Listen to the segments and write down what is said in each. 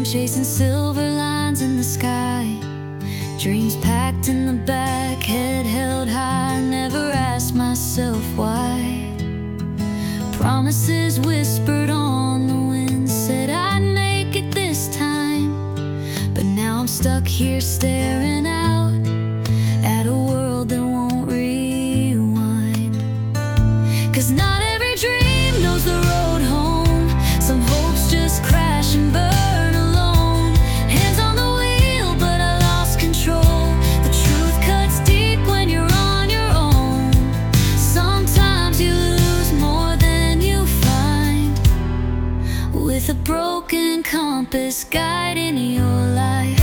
chasing silver lines in the sky. Dreams packed in the back, head held high. Never asked myself why. Promises whispered on the wind, said I'd make it this time. But now I'm stuck here staring out at a world that won't rewind. 'C's not every dream knows the road home. Some hopes just crash and burn alone. Hands on the wheel, but I lost control. The truth cuts deep when you're on your own. Sometimes you lose more than you find, with a broken compass guiding your life.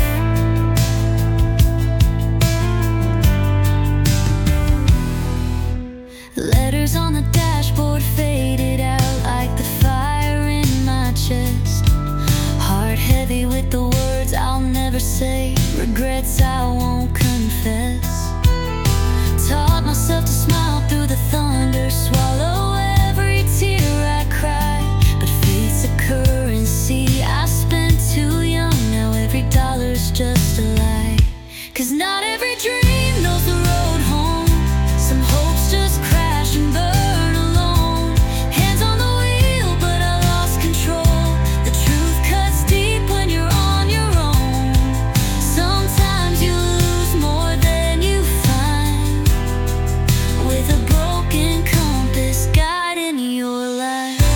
Letters on the dashboard faded out like the fire in my chest. Heart heavy with the words I'll never say, regrets I won't confess. Taught myself to smile through the thunder, swallow every tear I cry. But fate's a currency I spent too young. Now every dollar's just a lie. 'Cause not every dream knows the road home. Some hopes just crash and burn alone. Hands on the wheel, but I lost control. The truth cuts deep when you're on your own. Sometimes you lose more than you find, with a broken compass guiding your life.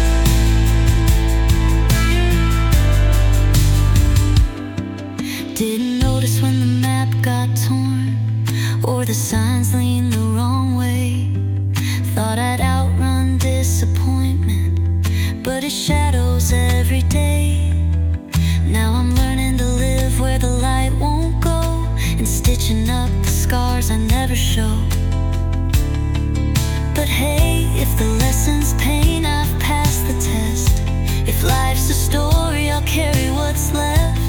Didn't notice when the map got torn, or the signs leaned the wrong way. Thought I'd outrun disappointment, but it shadows every day. Now I'm learning to live where the light won't go, and stitching up the scars I never show. But hey, if the lesson's pain, I've passed the test. If life's a story, I'll carry what's left.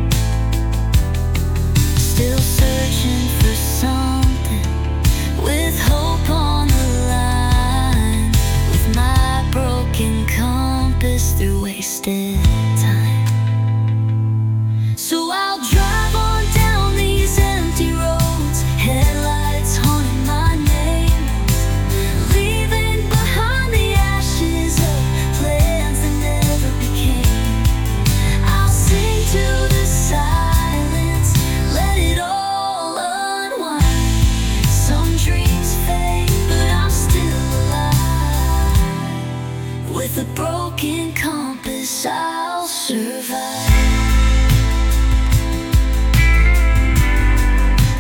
Still searching for something, with hope on the line, with my broken compass through wasted time. So I'll drive on down these empty roads, headlights haunting my name, leaving behind the ashes of plans that never became. I'll sing to the silence, let it all unwind. Some dreams fade, but I'm still alive. With a broken compass, I'll survive.